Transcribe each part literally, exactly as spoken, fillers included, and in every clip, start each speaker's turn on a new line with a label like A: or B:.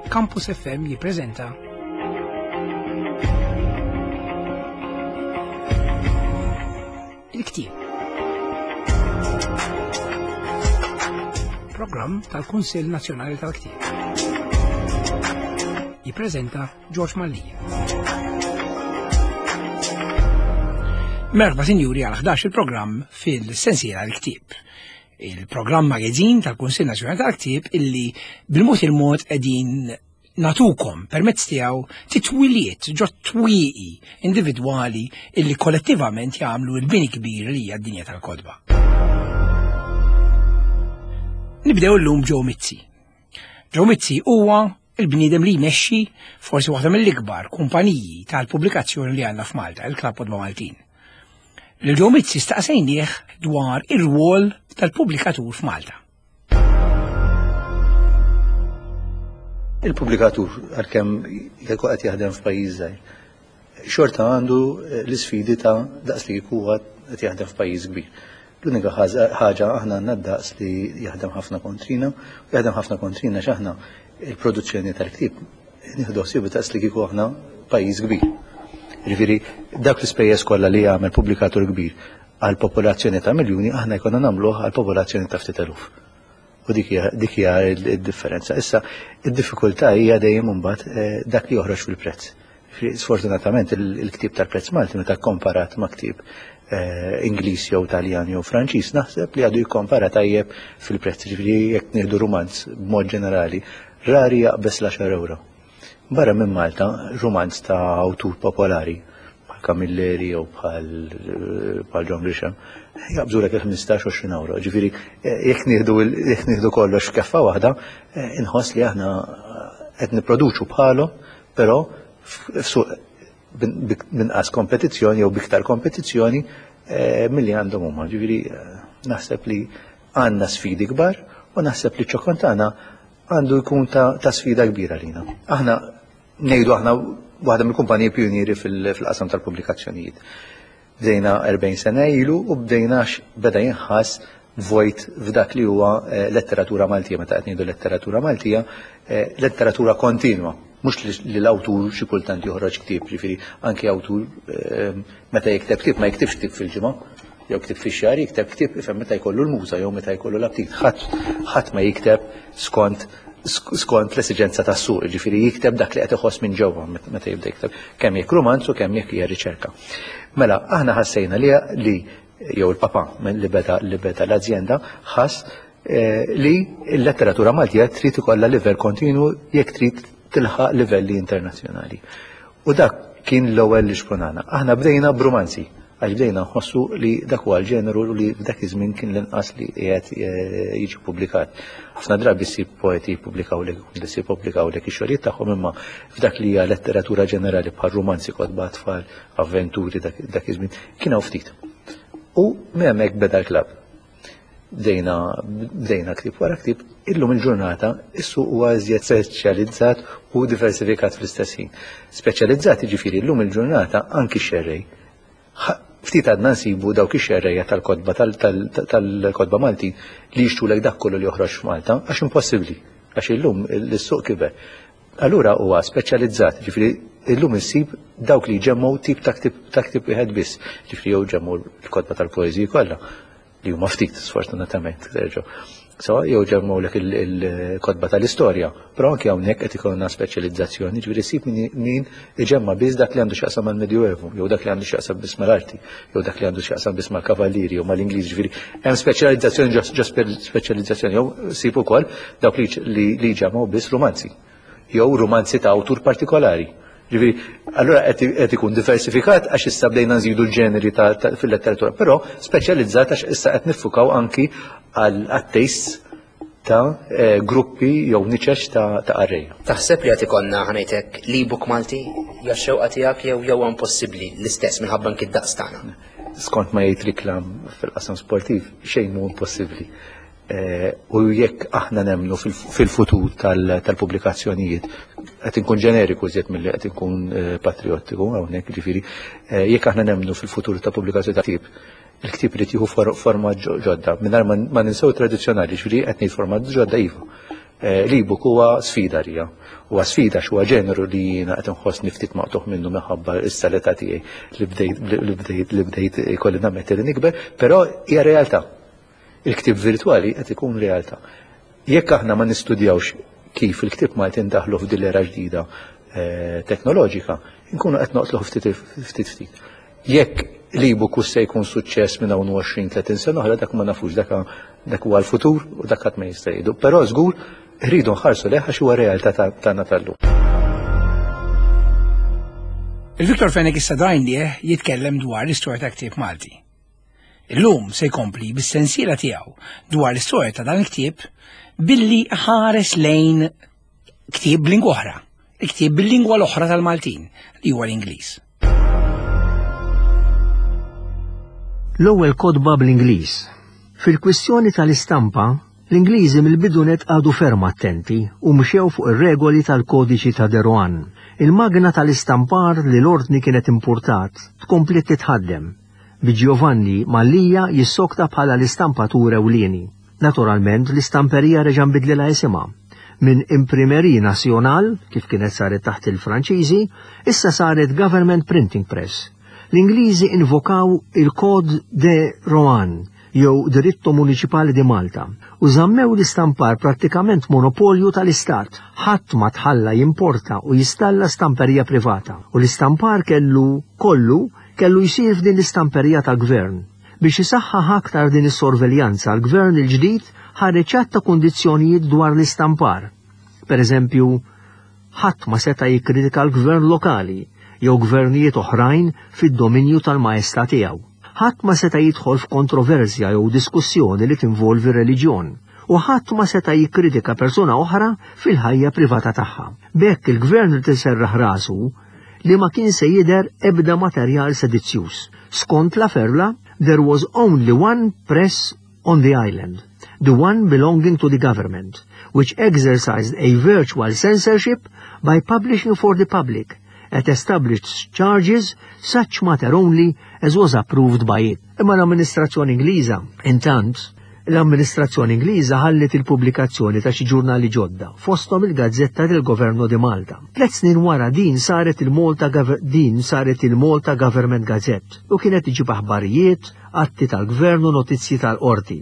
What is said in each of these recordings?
A: Campus F M jippreżenta Il-Ktieb. Programm tal-Kunsill Nazzjonali tal-Ktieb. Jippreżenta George Mallija. Merħba sinjuri għal ħdax il-programm fil-sensiela l-Ktieb. Il-programm magazzin tal-Kunsill Nazzjonali tal-Ktieb illi bil-mod il-mod qegħdin natukom permezz tiegħu titwiliet ġo twieqi individwali illi kollettivament jagħmlu l-bini kbir li hija d-dinja tal-kodba. Nibdew llum Joe Mizzi. Joe Mizzi huwa il-bniedem li jmexxi forsi waħda mill-ikbar kumpaniji tal-pubblikazzjoni li għandna f'Malta, il-Klabb Kodba Maltin. Lil-Joe Mizzi staqsejnieh dwar ir-rwol tal-pubblikatur f'Malta.
B: Il-pubblikatur għalkemm jekk qed jaħdem f'pajjiż żgħir, xorta għandu l-isfidi ta' daqs li huwa qed jaħdem f'pajjiż kbir. L-unika ħaġa aħna għandna daqs li jaħdem ħafna kontrina, u jaħdem ħafna kontrina x'aħna il-produzzjoni tal-ktieb nieħdu ħsieb daqs li kieku aħna pajjiż kbir. Jiġifieri dak l-ispejjeż kollha li jagħmel pubblikatur kbir għal popolazzjoni ta' miljuni aħna jkollna nagħmluh għal popolazzjoni ta' ftit eluf. U dik hija d-differenza. Issa id-diffikultà hija dejjem imbagħad dak li joħroġ fil-prezz. Sfortunatament il-ktieb tal-prezz Malti meta kkomparat ma' ktieb Ingliż jew Taljan jew Franċiż naħseb li għadu jikkompara tajjeb fil-prezz. Ġifieri jekk nieħdu romanz b'mod ġenerali rari jaqbes l-għaxar euro. Barra minn Malta romanz ta' awtur popolari bħal Camilleri jew bħal John Grisham jaqbżu lek il-ħmistax għoxrin euro. Ġifieri jekk nieħdu kollox f'keffa waħda, inħoss li aħna qed nipproduċu bħalhom, però b'inqas kompetizzjoni jew biktar kompetizzjoni milli għandhom huma. Ġifieri naħseb li għandna sfidi kbar u naħseb li ċ-ċokon tagħna għandu jkun ta' sfida kbira lina. Aħna ngħidu aħna waħda mill-kumpaniji pjunieri fil-qasam tal-pubblikazzjonijiet. Bdejna erbgħin sena ilu u bdejna beda jinħass vojt f'dak li huwa letteratura Maltija, meta qed ngħidu letteratura Maltija, letteratura kontinwa, mhux li l-awtur xi kultant joħroġ ktieb, ġifieri anke awtur meta jikteb ktieb ma jiktibx ktieb fil-ġimgħa, jew ktieb fix-xahar jikteb ktieb ifhem meta jkollu l-muża jew meta jkollu l-aptit. Ħadd ma jikteb skont skont l-esiġenza tas-suq, ġifieri jikteb dak li qed iħoss minn ġewwa meta jibda jikteb, kemm jekk romanz u kemm jekk hija riċerka. Mela aħna ħassejna li li jew il-papa li beda li beda l-azienda ħass li l-letteratura Maltija trid ikollha livell kontinwu jekk trid tilħaq livelli internazzjonali. U dak kien l-ewwel li xpronana. Aħna bdejna b'romanzi, għax bdejna nħossu li dak huwa l-ġeneru li f'dak iż-żmien kien l-inqas li qiegħed jiġi pubblikat. Ħafna drabi ssib poeti jippubblikaw lek, li ssib pubblikaw lek ix-xogħlijiet tagħhom imma f'dak li hija letteratura ġenerali bħal romanzi, kotba tfal, avventuri dak iż-żmien kien hawn ftit. U hemmhekk beda l-klabb. Bdejna bdejna ktieb wara ktieb, illum il-ġurnata is-suq huwa iżjed speċjalizzat u diversifikat fl-istess ħin. Speċjalizzat jiġifieri llum il-ġurnata anki x-xerrej. Ftit għadna nsibu dawk ix-xerrejja tal-kodba tal-kodba Maltin li jixtulek dak kollu li joħroġ f'Malta għax impossibbli, għax illum is-suq kiber. Allura huwa speċjalizzat, ġifieri illum issib dawk li jġemmgħu tip ta' ktieb wieħed biss, ġifieri jew ġemmgħu l-kodba tal-poeżiji kollha li huma ftit sfortunatament terġgħu. So jew ġemmgħu lek il-kodba tal-istorja, però anke hawnhekk qed ikollna speċjalizzazzjoni, ġifieri ssib min iġemma biss dak li għandu x'jaqsam mal-Medjuevu, jew dak li għandu x'jaqsam biss mal-arti, jew dak li għandu x'jaqsam biss mal-kavallieri jew mal-Ingliż, ġifieri hemm speċjalizzazzjoni ġo speċjalizzazzjoni jew ssib ukoll dawk li jġemmgħu biss romanzi, jew romanzi ta' awtur partikolari. Ġifieri, allura qed ikun diversifikat għax issa bdejna nżidu l-ġeneri fil-letteratura, però speċjalizzat għax issa qed niffukaw anki għat-taste ta' gruppi jew niċeċ ta' qarrejja.
C: Taħseb li qed ikollna ħanejtek l-e-book Malti jew xewqa tiegħek jew jew impossibbli l-istess minħabba anki d-daqs tagħna?
B: Skont ma jgħid riklam fil-qasam sportiv xejn mhu impossibbli. U jekk aħna nemmnu fil-futur tal-pubblikazzjonijiet qed inkun ġeneriku żied milli qed inkun patriottiku hawnhekk ġifieri, jekk aħna nemmnu fil-futur ta' pubblikazzjoni ta' ktieb, il-ktieb irid jieħu format ġodda mingħajr ma ninsew tradizzjonali, ġifieri qed ngħid format ġodda iva. L-ebook huwa sfida rija. Huwa sfida x'huwa ġeneru li jiena qed inħoss niftit maqtuħ minnu minħabba s-saleta tiegħi li bdejt li bdejt ikolli nammetti li nikber, però hija realtà. Il-ktieb virtwali qed ikun realtà. Jekk aħna ma nistudjawx kif il-ktieb Malti ndaħlu f'din l-era ġdida teknoloġika, nkunu qed noqtlu ftit ftit. Jekk l-ebook se jkun suċċess minn hawn għoxrin tletin sena oħra dak ma nafux dak dak huwa l-futur u dak qatt ma jista' jgħidu. Però żgur rridu nħarsu leħ għax huwa realtà tagħna tal-lum.
A: Il-Viktor Fenech issa dajnieh jitkellem dwar l-istorja ta' ktieb Malti. Illum se jkompli bis-sensiela tiegħu dwar l-istorja ta' dan il-ktieb billi ħares lejn ktieb b'lingwa oħra, il-ktieb bil-lingwa l-oħra tal-Maltin li huwa l-Ingliż.
D: L-ewwel kodba bl-Ingliż. Fil-kwistjoni tal-istampa, l-Ingliżi mill-bidunet għadu ferm attenti u mxew fuq ir-regoli tal-kodiċi ta' De Rohan. Il-magna tal-istampar li l-ordni kienet importat tkompli titħaddem bi Giovanni Mallija jissokta bħala l-istampatur ewlieni. Naturalment l-istamperija reġa' nbidlilha isimha. Minn Imprimerie Nazzjonal, kif kienet saret taħt il-Franċiżi, issa saret Government Printing Press. L-Ingliżi invokaw il-Kod De Rohan, jew Diritto Municipali di Malta, u żammew l-istampar prattikament monopolju tal-Istat. Ħadd ma tħalla jimporta u jistalla stamperija privata, u l-istampar kellu kollu kellu jsir f'din l-istamperija tal-Gvern. Biex isaħħaħ aktar din is-sorveljanza l-Gvern il-ġdid ħareġ ċerta kundizzjonijiet dwar l-istampar. Per eżempju, ħadd ma seta' jikkritika l-Gvern lokali jew gvernijiet oħrajn fid-dominju tal-maestà tiegħu. Ħadd ma seta' jidħol f'kontroversja jew diskussjoni li tinvolvi reliġjon, u ħadd ma seta' jikkritika persuna oħra fil-ħajja privata tagħha. B'hekk il-Gvern tiserraħ rasu li ma kien se jidher ebda materjal sedizzjuż. Skont la ferla, there was only one press on the island, the one belonging to the government, which exercised a virtual censorship by publishing for the public at established charges such matter only as was approved by it. Imma l-amministrazzjoni Ingliża, intant, l-amministrazzjoni Ingliża ħallet il-pubblikazzjoni ta' xi ġurnali ġodda, fosthom il-Gazzetta del-Governo di Malta. Tliet snin wara din saret il-Malta din saret il-Malta Government Gazette u kienet iġib aħbarijiet, atti tal-Gvern u notizzji tal-qorti.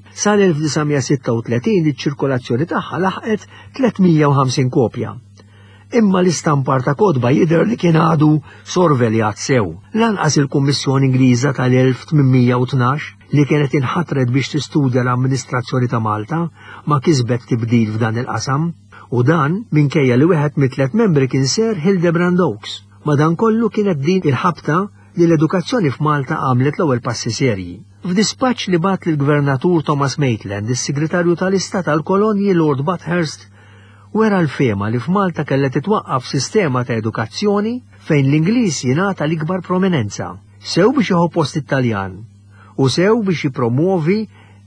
D: Sal-1936 iċ-ċirkolazzjoni tagħha laħqet tlietmija u ħamsin kopja. Imma l-istampar ta' kodba jidher li kien għadu sorveljat sew. Lanqas il-Kummissjoni Ingliża tal-elf tminmija u tnax li kienet inħatret biex tistudja l-amministrazzjoni ta' Malta ma kisbet tibdil f'dan il-qasam, u dan minkejja li wieħed mit-tliet membri kien Sir Hildebrand Oakes. Madankollu kienet din il-ħabta li l-edukazzjoni f'Malta għamlet l-ewwel passi serji. F'dispaċċ li bat lill-Gvernatur Thomas Maitland, is-Segretarju tal-Istat tal-Kolonji Lord Bathurst, wera l-fema li f'Malta kellha titwaqqaf sistema ta' edukazzjoni fejn l-Ingliż jingħata l-ikbar prominenza. Sew biex jieħu post Italjan u sew biex jippromovi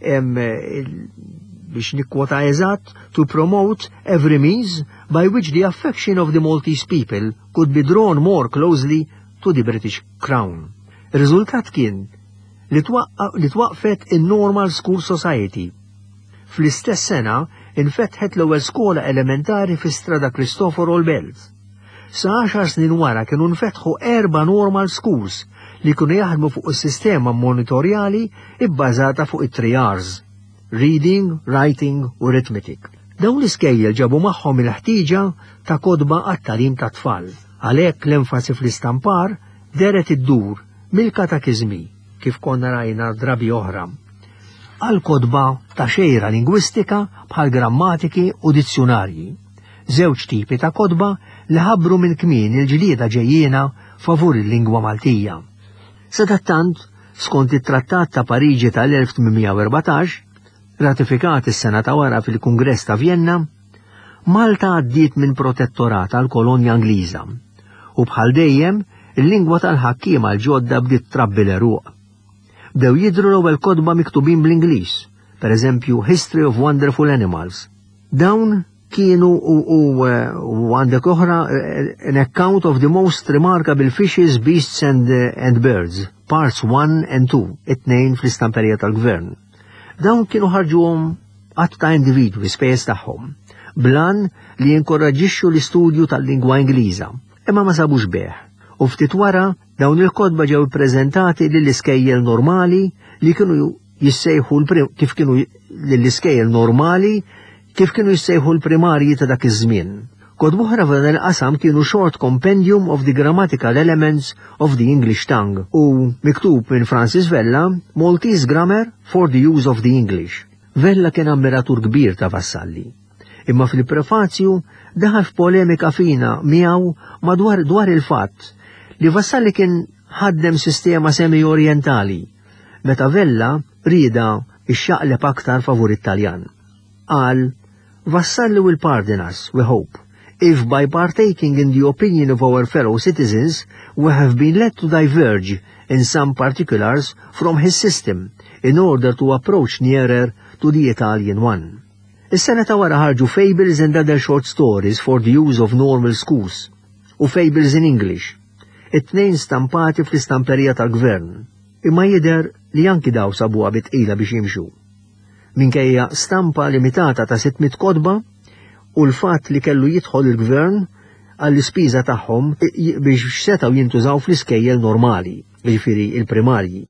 D: biex nikkwota eżatt to promote every means by which the affection of the Maltese people could be drawn more closely to the British Crown. Ir-riżultat kien li twaqqfet in-Normal School Society. Fl-istess sena infetħet l-ewwel skola elementari fi strada Cristoforo l-Belt. Sa għaxar snin wara kienu nfetħu erba' normal schools li kienu jaħdmu fuq is-sistema monitorjali ibbażata fuq it-three R's: reading, writing u arithmetic. Dawn l-iskejjel ġabu magħhom il-ħtieġa ta' kodba għat-tagħlim ta' tfal. Għalhekk l-enfasi fl-istampar deret iddur mill-katakizmi kif konna rajna drabi oħra għal kodba ta' xejra lingwistika bħal grammatiki u dizzjonarji. Żewġ tipi ta' kodba li ħabbru minn kmien il-ġlieda ġejjiena favur il-lingwa Maltija. Sadattant, skont it-Trattat ta' Pariġi tal-elf tminmija u erbatax, ratifikat is-sena ta' wara fil-Kungress ta' Vienna, Malta għaddiet minn protettorat għal kolonja Ingliża u bħal dejjem il-lingwa tal-ħakkiema l-ġodda bdiet trabbi l-eruq. Bdew jidhru l-ewwel kodba miktubin bl-Ingliż, per eżempju History of Wonderful Animals. Dawn kienu u għandek oħra an account of the most remarkable fishes, beasts and, uh, and birds, parts one and two, it-tnejn fl-istamperija tal-Gvern. Dawn kienu ħarġuhom għatt ta' individwi spejjeż tagħhom. blan li jinkoraġixxu l-istudju tal-lingwa Ingliża, imma ma sabux beħ. U ftit wara dawn il-kodba ġew ippreżentati lill-iskejjel normali li kienu jissejħu kif kienu lill-iskejjel normali kif kienu jissejħu l-primarji ta' dak iż-żmien. Kodba oħra f'dan il-qasam kienu Short Compendium of the Grammatical Elements of the English Tongue u miktub minn Francis Vella, Maltese Grammar for the Use of the English. Vella kien ammiratur kbir ta' Vassalli. Imma fil-prefazju daħal f'polemika fina miegħu madwar dwar il-fatt li Vassalli kien ħaddem sistema semi-orientali, meta Vella rieda ix-xaqleb aktar favur Italjan. Qal, Vassalli will pardon us, we hope, if by partaking in the opinion of our fellow citizens we have been led to diverge in some particulars from his system in order to approach nearer to the Italian one. Is-sena ta' wara ħarġu Fables and Other Short Stories for the Use of Normal Schools u Fables in English, it-tnejn stampati fl-istamperija tal-gvern, imma jidher li anki daw sabuha bitqila biex jimxu. Minkejja stampa limitata ta' sittmit kodba u l-fatt li kellu jidħol il-gvern għall-ispiża tagħhom biex setgħu jintużaw fl-iskejjel normali, jiġifieri il-primarji.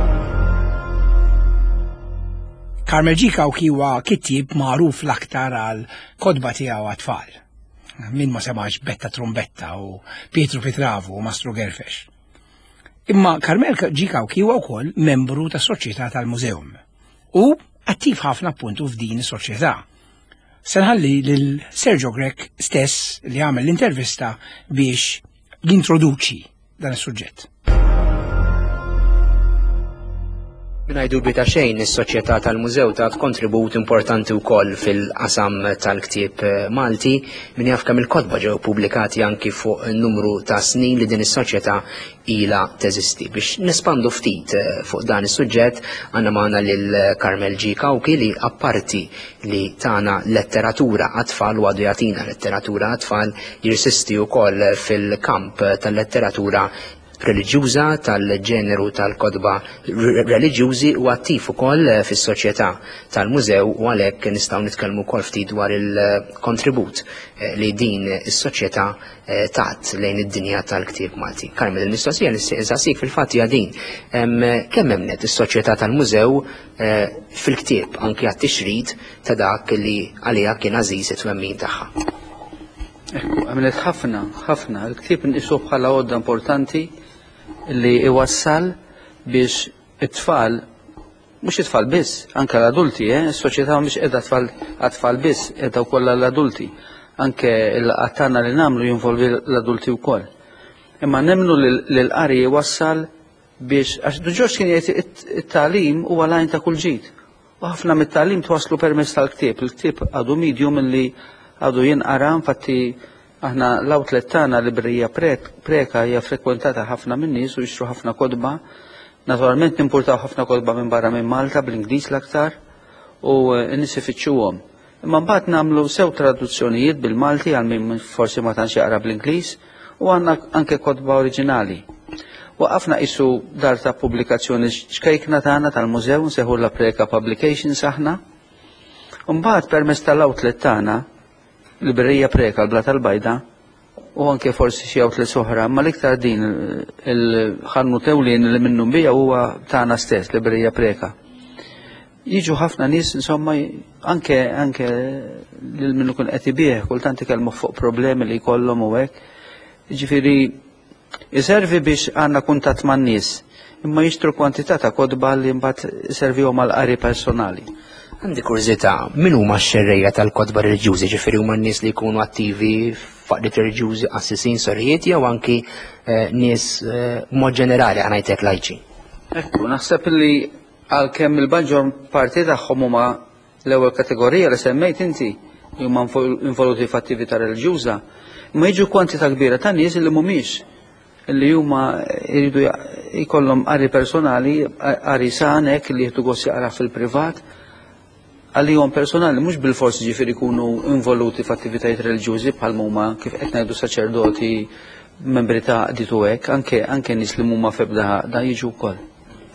A: Karmel G. Kawki huwa kittib magħruf l-aktar għal kodba tiegħu għat-tfal. Min ma semax Betta Trombetta u Pietro Petravu u Mastro Gerfex. Imma Karmel G. Kawki huwa wkoll membru tas-soċjetà tal-mużeum u attiv ħafna appuntu f'din is-soċjetà. Senħalli lil Sergio Grek stess li għamel l-intervista biex jintroduċi dan is-suġġett.
C: Binajdu bita xejn is-soċjetà tal-mużew tat kontribut importanti wkoll fil-qasam tal-ktieb Malti min jaf kemm il-kodba ġew pubblikati anki fuq numru ta' snin li din is-soċjetà ilha teżisti. Biex nespandu ftit fuq dan is-suġġett għandna magħna lil Karmel G. Kawki li apparti li tagħna letteratura għat-tfal u għadu jagħtina letteratura għat-tfal jirsisti wkoll fil-kamp tal-letteratura reliġjuża tal-ġeneru tal-kodba reliġjużi u attiv ukoll fis-soċjetà tal-mużew u għalhekk nistgħu nitkellmu wkoll ftit dwar il-kontribut li din is-soċjetà tat lejn id-dinja tal-ktieb Malti. Karmel, il-mistoqsija nistaqsik fil-fatt hija din. Kemm hemmnet is-soċjetà tal-mużew fil-ktieb anke għat-tixrid ta' dak li għaliha kien għażiż it-twemmin tagħha.
E: Ekku, għamlet ħafna, ħafna. Il-ktieb nqisu bħala għodda importanti li iwassal biex it-tfal, mux it-tfal biss, anke l-adulti, eh? S-soċjetà mux edha t-tfal biss, edha u koll l-adulti. Anke l-qattana li namlu jinvolvi l-adulti u koll. Imma nemnu l-qari iwassal biex, għax duġoċ kien jgħid it-talim u għalajn ta' kull ġid. U ħafna mit-talim twaslu permess tal-ktieb. Il-ktieb għadu medium li għadu jinqara, infatti aħna l-outlet tagħna librerija preka hija frekwentata ħafna min-nies u jixtru ħafna kodba. Naturalment nimpurtaw ħafna kodba minn barra minn Malta bl-Ingliż l-aktar u n-nies ifittxuhom. Imma mbagħad nagħmlu sew traduzzjonijiet bil-Malti għal min forsi ma tantx jaqra bl-Ingliż u għandna anke kodba oriġinali. Waqafna qisu dar ta' pubblikazzjoni xkejkna tagħna tal-mużew nseħħu la preka publications aħna. U mbagħad permezz tal-outlet tagħna Librerija preka l-bla tal-bajda u anke forsi xi outlet soħra, ma l-iktar din il-ħannu tewlien li minnu bija huwa tagħna stess, librerija preka. Jiġu ħafna nies insomma anke anke lil minnu kun qed ibih kultant ikellmu fuq problemi li jkollhom u hekk. Jiġifieri iservi biex għandna kuntatt man-nies, imma jixtru kwantità ta' kodba li mbagħad iservihom għal qari personali.
C: Għandi kurzita, min huma x-xerrejja tal-kodba reliġjużi, ġifieri huma n-nies li jkunu attivi f'aqdiet reliġjużi assisin sorijiet jew anki nies mod ġenerali għanajtek lajċi.
E: Ekku, naħseb li għalkemm il-baġġor parti tagħhom huma l-ewwel kategorija li semmejt inti li huma involuti f'attività reliġjuża, ma jiġu kwantità kbira ta' nies li mhumiex li huma jridu jkollhom qari personali, qari sanek li jieħdu gost jaqra fil-privat. Għalihom personali mhux bil-forsi ġifieri jkunu involuti f'attivitajiet reliġjużi bħal huma kif qed ngħidu saċerdoti, membri ta' qdiet u hekk, anke anke nies li huma febda da jiġu wkoll.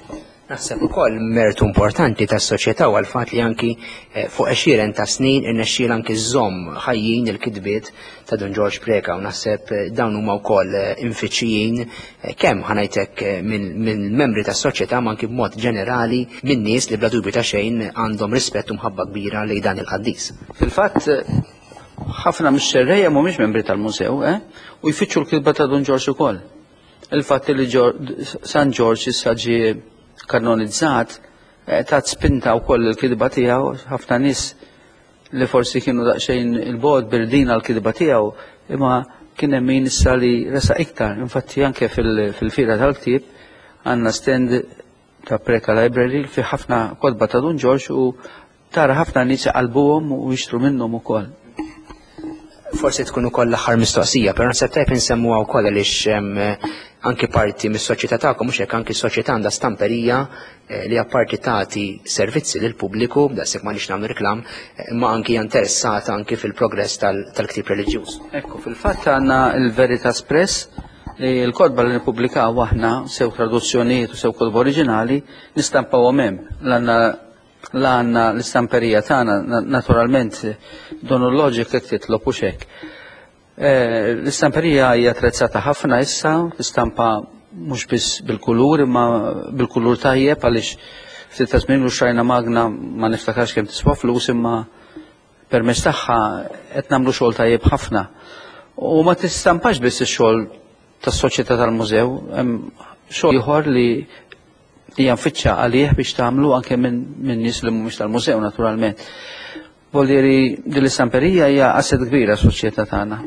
C: Naħseb ukoll mertu importanti tas-soċjetà u għal-fatt li anki fuq għexieren ta' snin irnexxiel anki żomm ħajjin il-kitbiet ta' Don George Preka u naħseb dawn huma wkoll infittxijin kemm ħanajtek mill-membri tas-soċjetà ma anki b'mod ġenerali min nies li bla dubju ta' xejn għandhom rispett u mħabba kbira lejn dan il-qaddies.
E: Fil-fatt ħafna mix-xerrejja mhumiex membri tal-mużew, eh? U jfittxu l-kitba ta' Don George ukoll. Il-fatt li San George issa ġie kanonizzat ta' spinta wkoll il-kitba tiegħu ħafna nies li forsi kienu daqsxejn il-bod birdina l-kitba tiegħu imma kien hemm min issa li resaq iktar. Infatti anke fil-fira tal-ktieb għandna stand ta' Preka Library fi ħafna kotba ta' Don George u tara ħafna nies qalbuhom u jixtru minnhom ukoll.
C: Forsi tkun ukoll l-aħħar mistoqsija, però naħseb tajb insemmuha wkoll għaliex anki parti mis-soċjetà tagħkom mhux hekk anki s-soċjetà għandha stamperija li apparti tagħti servizzi lil pubbliku b'daqshekk m'għandix nagħmlu riklam, imma anki hija interessata anki fil-progress tal-ktieb reliġjuż.
E: Ekku, fil-fatt għandna l-Veritas Press li l-kodba li nippubblikaw aħna sew traduzzjonijiet u sew kodba oriġinali nistampawhom hemm. L-għanna l-istamperija tagħna naturalment Donologic hekk titlob u hekk. L-istamperija hija attrezzata ħafna issa, tistampa mhux biss bil-kulur imma bil-kulur tajjeb għaliex ftit ta' żmien xrajna magna ma niftakarx kemm tiswa flus imma permezz tagħha qed nagħmlu xogħol tajjeb ħafna. U ma tistampax biss ix-xogħol tas-soċjetà tal-mużew, hemm xogħol ieħor li hija mfittxa għalih biex tagħmlu anke minn nies li mhumiex tal-mużew naturalment. Voljeri din l-istamperija hija asset kbira s-soċjetà tagħna.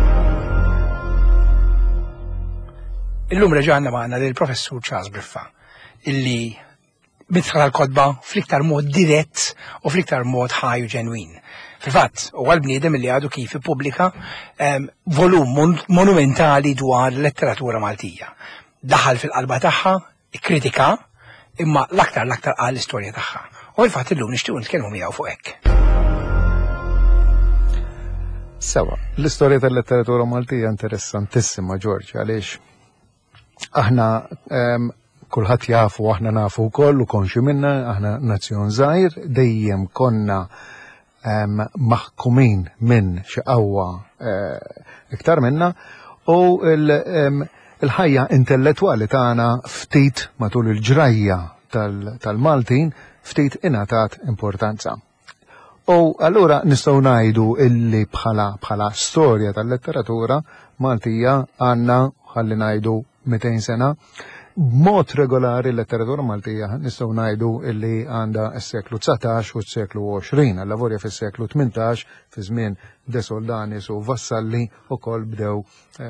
A: Illum reġgħna magħna lill-Professur Charles Briffa illi bidħal l-kodba fl-iktar mod dirett u fl-iktar mod ħaj u ġenwin. Fil-fatt, u għal-bniedem li għadu kif ippubblika volum monumentali dwar letteratura Maltija. Daħal fil-qalba tagħha, ikkritika, imma l-aktar l-aktar għal l-istorja tagħha. U fil-fatt illum nixtiequ nitkellmu miegħu fuq hekk.
F: Sewa, l-istorja tal-letteratura Maltija interessantissima, George, għaliex aħna kulħadd jafu aħna nafu wkoll u konxi minna, aħna nazzjon żgħir, dejjem konna maħkumin minn xi qawwa iktar minna u il-ħajja intellettwali tagħna ftit matul il-ġrajja tal-Maltin ftit ingħatat importanza. U allura nistgħu ngħidu illi bħala bħala storja tal-letteratura Maltija għandna ħalli ngħidu mitejn sena. B'mod regolari l-letteratura Maltija nistgħu ngħidu illi għandha s-seklu tsatax u s-seklu għoxrin, għal-lavorja fis-seklu tmintax fi żmien De Soldanis u Vassalli ukoll bdew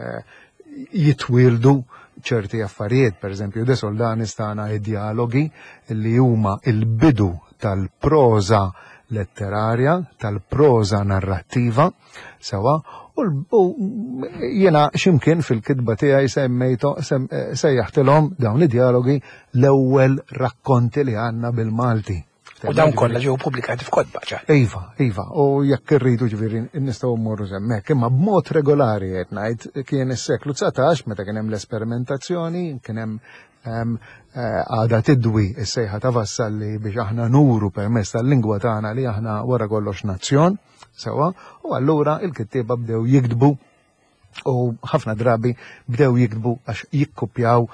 F: jitwildu ċerti affarijiet, per eżempju, De Soldanis tagħna id-dialogi li huma il-bidu tal-proza letterarja, tal-proza narrattiva, sewa, u jena ximkien fil-kitba tiegħi semmejto sejjaħtilhom dawn id-dialogi l-ewwel rakkonti li għandna bil-Malti.
A: U dawn kollha ġew pubblikati f'kodba ċar.
F: Iva, iva, u jekk irridu ġifieri nistgħu mmorru hemmhekk, imma b'mod regolari qed ngħid kien is-seklu tsatax meta kien hemm l-esperimentazzjoni, kien hemm għada tidwi s-sejħa ta' Vassalli biex aħna nuru permezz tal-lingwa tagħna li aħna wara kollox nazzjon, sewa, u allura il-kittieba bdew jiktbu u ħafna drabi bdew jiktbu għax jikkupjaw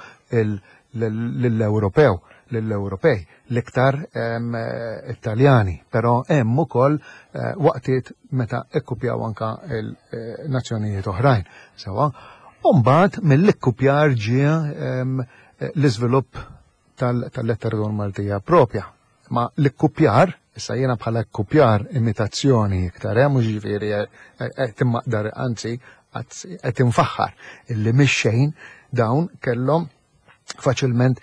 F: l-Ewropew, l-Ewropej, l-iktar Italjani, però hemm ukoll waqtiet meta ikkupjaw anka il-nazzjonijiet oħrajn, sewa. U mbagħad mill-ikkupjar ġie l-iżvilupp tal-letteratura Maltija propja. Ma l-ikkupjar, issa jiena bħala ikkupjar imitazzjoni iktar, mhux ġifieri qed immaqdar anzi qed infaħħar illi mix-xejn dawn kellhom faċilment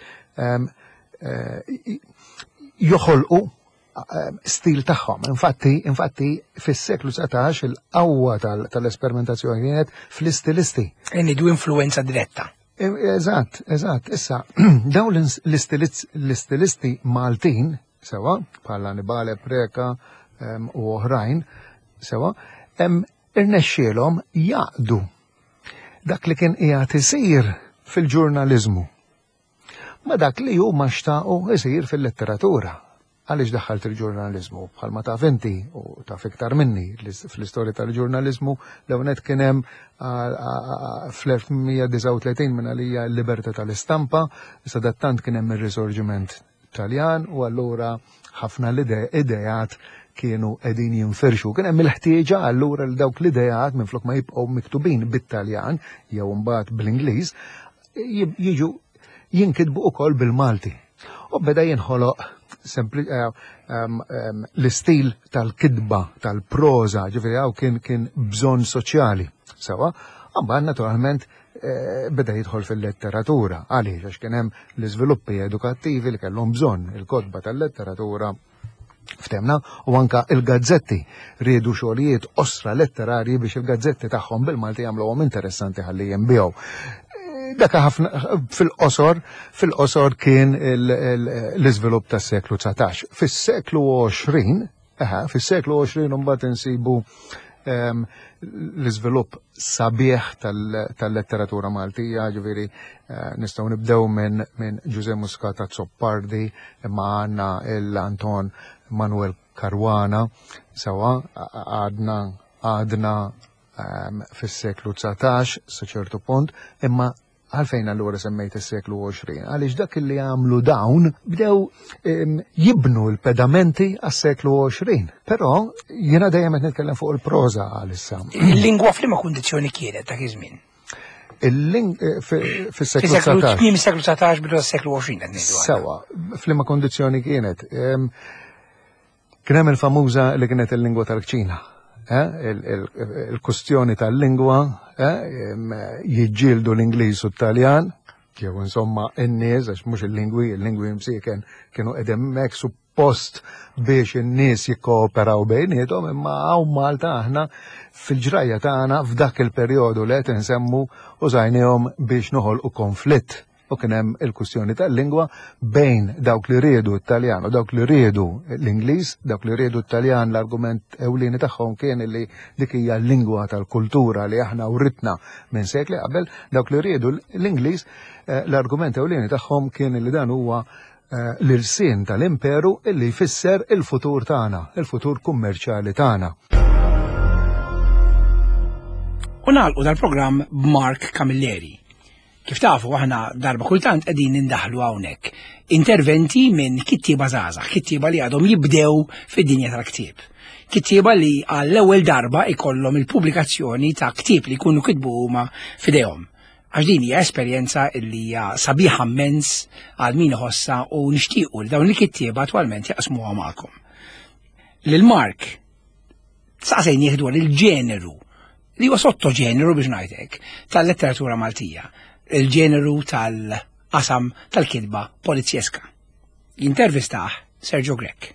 F: joħolqu stil tagħhom. Infatti, infatti fis-seklu setax il-qawwa tal-esperimentazzjoni kienet fl-istilisti.
A: Nidu influenza diretta.
F: Eżatt, eżatt. Issa, dawn l-istilisti Maltin, sewa, bħala Nibale Preka u oħrajn, sewa, irnexxielhom jaqdu dak li kien qiegħed isir fil-ġurnaliżmu ma dak li huma xtaqu isir fil-letteratura. Għaliex daħħalt il-ġurnalizmu bħalma taf inti u taf iktar minni fl-istorja tal-ġurnalizmu l-ewnet kien hemm fl-elf mija disa' u tletin minn għalija l-libertà tal-istampa, issa dattant kien hemm ir-risorġiment Taljan u allura ħafna l-idejat kienu qegħdin jinferxu. Kien hemm il-ħtieġa allura l dawk l-idejat minflok ma jibqgħu miktubin bit-Taljan jew mbagħad bl-Ingliż jiġu jinkitbu wkoll bil-Malti. U beda jinħoloq l-istil tal-kidba, tal-proza, ġifiri għaw kien kien bżon soċjali. Sawa, għamban naturalment beda jidħol fil-letteratura. Għaliex, għax kien hemm l-iżviluppi edukattivi li kellhom bżonn il-kodba tal-letteratura ftemna u anka il-gazzetti riedu xogħlijiet osra letterarji biex il-gazzetti tagħhom bil-Malti jagħmluhom interessanti ħalli jinbiegħu. Daka ħafna fil-qosor, fil-qosor kien l-iżvilupp tas-seklu tsatax. Fis-seklu għoxrin, aha, fis-seklu għoxrin mbagħad insibu l-iżvilupp sabiħ tal-letteratura Maltija, ġifieri nistgħu nibdew minn Giuseppe Muscata Zoppardi, imma għandna l-Anton Manuel Caruana, sawa għadna għadna fis-seklu tsatax sa ċertu punt, imma għalfejn allura semmejt is-seklu għoxrin, għaliex dak li għamlu dawn bdew jibnu l-pedamenti għas-seklu għoxrin. Però jiena dejjem qed nitkellem fuq il-proża għalissa.
A: Il-lingwa f'liema kundizzjoni kienet dak iż-żmien?
F: Fis-seklu tsatax.
A: Kien is-seklu tsatax bidu s-seklu għoxrin qed ngħidu.
F: Sewa, f'liema kundizzjoni kienet. Kien hemm il-famuża li kienet il-lingwa tal-Ċina. Il-kustjoni tal-lingwa jiġġieldu l-Ingliż u t-Taljan, jew insomma n-nies għax mhux il-lingwi, il-lingwi msieken kienu qegħdin hemmhekk suppost biex in-nies jikkooperaw bejniethom, imma hawn Malta aħna fil-ġrajja tagħna f'dak il-perjodu li qed insemmu użajnihom biex noħolqu konflitt. U kien hemm il-kustjoni tal-lingwa bejn dawk li riedu t-Taljan u dawk li riedu l-Ingliż, dawk li riedu t-Taljan l-argument ewlieni tagħhom kien li dik hija l-lingwa tal-kultura li aħna writna minn sekli qabel, dawk li riedu l-Ingliż l-argument ewlieni tagħhom kien li dan huwa l-irsien tal-imperu illi jfisser il-futur tagħna, il-futur kummerċjali tagħna.
A: U nagħlqu dal-programm b'Mark Camilleri. Kif tafu aħna darba kultant qegħdin indaħlu hawnhekk interventi minn kittieba żgħażagħ, kittieba li għadhom jibdew fid-dinja tal-ktieb. Kittieba li għall-ewwel darba ikollhom il-pubblikazzjoni ta' ktieb li jkunu kitbu huma f'idejhom. Għax din hija esperjenza li hija sabiħa immens għal min iħossha u nixtiequ li dawn il-kittieba attwalment jaqsmuha magħkom. Lil Mark saqsejn jieħdu il-ġeneru li huwa sottoġeneru biex ngħidlek tal-letteratura Maltija. Il-ġeneru tal-qasam tal-kitba polizjeska. Jintervistaħ Sergio Grek.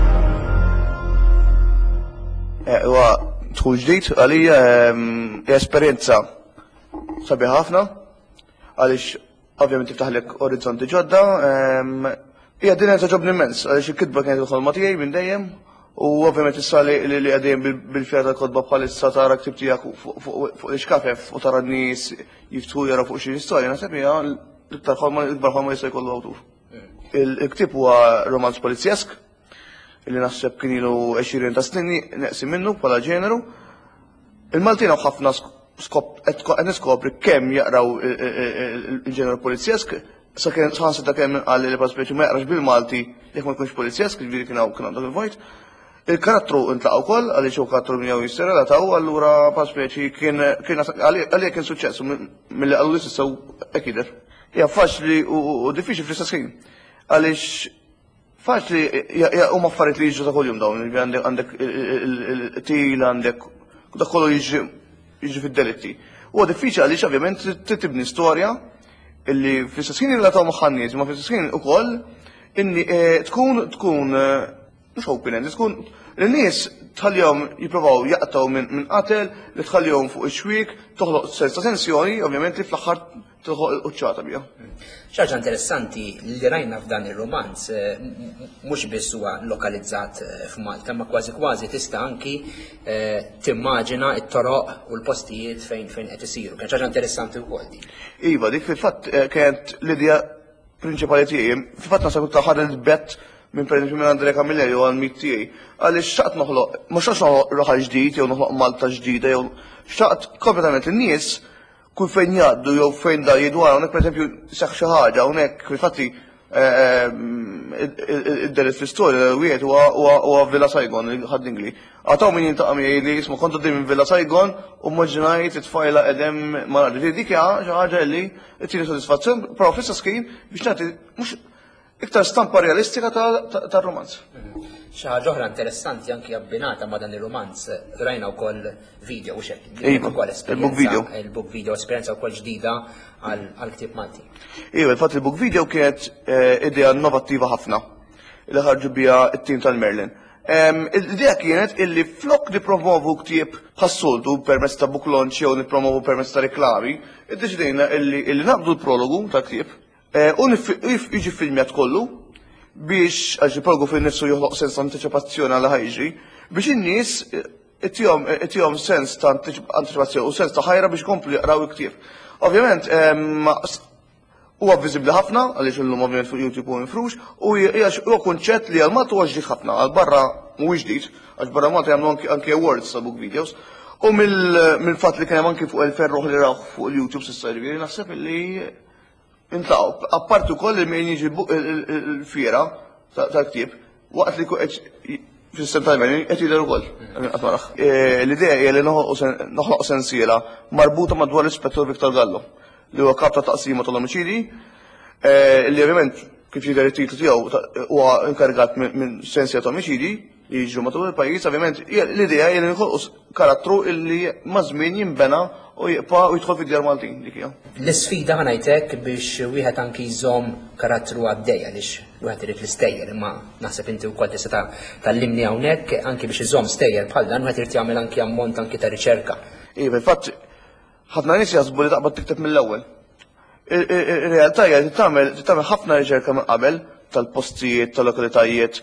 G: Huwa dħul ġdid għalija esperjenza sabiħa ħafna għaliex ovvjament tiftaħlek orizzonti ġodda. Hija din qed ġobni immens għaliex il-kitba kienet il-ħolma tiegħi minn dejjem u ovvjament issa li li qegħdin bil-fjata tal-kodba bħalissa tara ktib tiegħek fuq l-ixkafef u tara n-nies jiftħu jara fuq xi istorja naħseb hija l-iktar ħolma l-ikbar ħolma jista' jkollu awtur. Il-ktib huwa romanz polizjesk illi naħseb kien ilu għexrin ta' snin neqsim minnu bħala ġeneru. Il-Maltin hawn ħafna qed niskopri kemm jaqraw il-ġeneru polizjesk sa kien ħansib ta' kemm qal li paspjeċi ma jaqrax bil-Malti jekk ma jkunx polizjesk, jiġifieri kien hawn kien għandu il-vojt. Il-karattru intlaqgħu wkoll għaliex hu karattru min jew jisserela taw allura paspjeċi kien għalija kien suċċess milli qalu li s'issew hekk jidher. Hija faċli u diffiċli fl-istess ħin. Għaliex faċli huma affarijiet li jiġu ta' kuljum dawn, għandek il-til, għandek dak kollu jiġi fid-delitti. Huwa diffiċli għaliex ovvjament tibni storja illi fl-istess ħin ilha taw maħannies, ma fl-istess ħin ukoll inni tkun tkun mhux open end, tkun l-nies tħallihom jippruvaw jaqtaw minn qatel li tħallihom fuq ix-xwiek, toħloq sens ta' tensjoni, ovvjament li fl-aħħar toħloq il-quċċata biha.
C: Xaġa interessanti li rajna f'dan ir-romanz mhux biss huwa lokalizzat f'Malta, ma kważi kważi tista' anki timmaġina t-toroq u l-postijiet fejn fejn qed isiru. Kien ħaġa interessanti wkoll din.
G: Iva, dik fil-fatt kienet l-idea prinċipali tiegħi, fil-fatt nasab taħar il-bet minn pereżempju minn Andrea Camilleri u għal-mit tiegħi. Għaliex xaqt noħloq, mhux xaqt noħloq raħa ġdid jew noħloq Malta ġdida jew xaqt kompletament in-nies kull fejn jgħaddu jew fejn da jidwar hawnhekk pereżempju seħħ xi ħaġa hawnhekk fil-fatti id-deret fl-istorja wieħed huwa Villa Saigon ħaddingli. Għataw min jintaqa' miegħi li jismu kontu dejjem Villa Saigon u immaġinajt it-tfajla qedem ma nafx. Dik hija xi ħaġa li ttieni sodisfazzjon, però fl-istess ħin biex nagħti mhux iktar stampa realistika tar-romanz.
C: Xi ħaġa oħra interessanti anke abbinata ma' dan ir-romanz, rajna wkoll video u xekk.
G: Il-book video.
C: Il-book video esperjenza wkoll ġdida għall-ktieb Malti.
G: Iva, il-fatt il-book video kienet idea innovattiva ħafna li ħarġu biha t-tim tal-Merlin. L-idea kienet illi flok nipromovu ktieb bħas-soltu permezz ta' book launch jew nippromovu permezz ta' reklami, iddeċidejna illi naqbdu l-prologu ta' ktieb u jiġi filmjat kollu biex għax il-prologu fin nifsu joħloq sens ta' anticipazzjoni għal ħajġi biex in-nies ittihom sens ta' anticipazzjoni u sens ta' ħajra biex komplu jaqraw il-ktieb. Ovvjament, huwa viżibbli ħafna għaliex illum ovvjament fuq YouTube u mifrux u huwa kunċett li għal Malta huwa ġdid ħafna, għal barra mhuwiex ġdid, għax barra Malta jagħmlu anke awards ta' book videos. U mill-fatt li kien hemm anke fuq il-ferruħ li raw fuq il-YouTube s'issa jiġifieri naħseb li intlaqgħu. Apparti wkoll li min jiġi l-fiera tal-ktieb waqt li fis-sem tal-Merlin qed jidher ukoll. L-idea hija li noħloq sensiela marbuta madwar l-Ispettur Viktor Gallo li huwa kap ta' taqsima tal-omiċidi li ovvjament kif jidher it-titlu tiegħu huwa inkarigat minn sensiela ta' omiċidi li jiġu matul il-pajjiż, ovvjament l-idea hija li nħolqu karattru li ma' żmien jinbena u jibqa' u jidħol fid-djar Maltin dik hija.
C: L-isfida ħanajtek biex wieħed anki jżomm karattru għaddej għaliex wieħed irid l-istejjer imma naħseb inti wkoll tista' tallimni hawnhekk anki biex iżomm stejjer bħal dan wieħed irid jagħmel anki ammont anki ta' riċerka.
G: Iva, infatti ħafna nies jaħsbu li taqbad tikteb mill-ewwel. Ir-realtà hija li tagħmel ħafna riċerka minn qabel tal-postijiet, tal-lokalitajiet,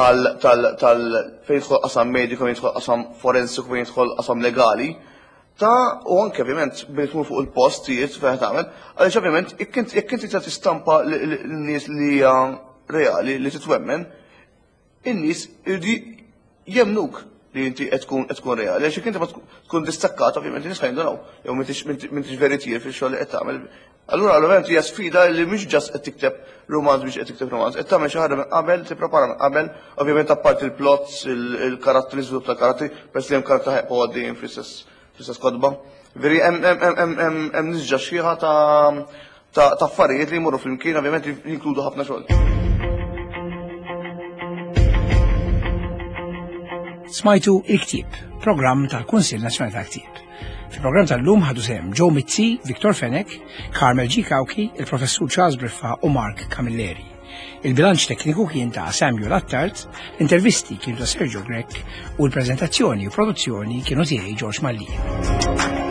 G: tal-fejn jidħol qasam mediku, fejn jidħol qasam forensiku, fejn jidħol qasam legali. Ta' u anke ovvjament bejn tmur fuq il-postijiet fejn tagħmel, għaliex ovvjament jekk inti tagħti stampa lin-nies li hija reali li titwemmen, in-nies jemnuk li inti qed tkun reali, għaliex jekk inti ma tkun distakkat ovvjament in-nies ħajndunaw jew m'intix veritier fix-xogħol li qed tagħmel. Allura ovvjament hija sfida li mhux ġast qed tikteb romanz biex qed tikteb romanz, qed tagħmel xi ħaġa minn qabel, tipprepara minn qabel, ovvjament apparti il-plots, il-karatteri, l-iżvilupp tal-karatteri, peress li hemm karatteri ħeqgħu għaddejjin fl-istess fl-istess kodba. Veri, hemm nisġa xieħa ta' affarijiet li jmorru fl-imkien, ovvjament li jinkludu ħafna xogħol.
A: Smajtu il-Ktieb, programm tal-Kunsill Nazzjonali tal-Ktieb. Fil-programm tal-lum ħadu sehem Joe Mizzi, Viktor Fenek, Carmel G. Kawki, il-Professur Charles Briffa u Mark Camilleri. Il-bilanċ tekniku kien ta' Samuel Attard, intervisti kienu ta' Sergio Grek u l-prezentazzjoni u produzzjoni kienu tiegħi George Malli.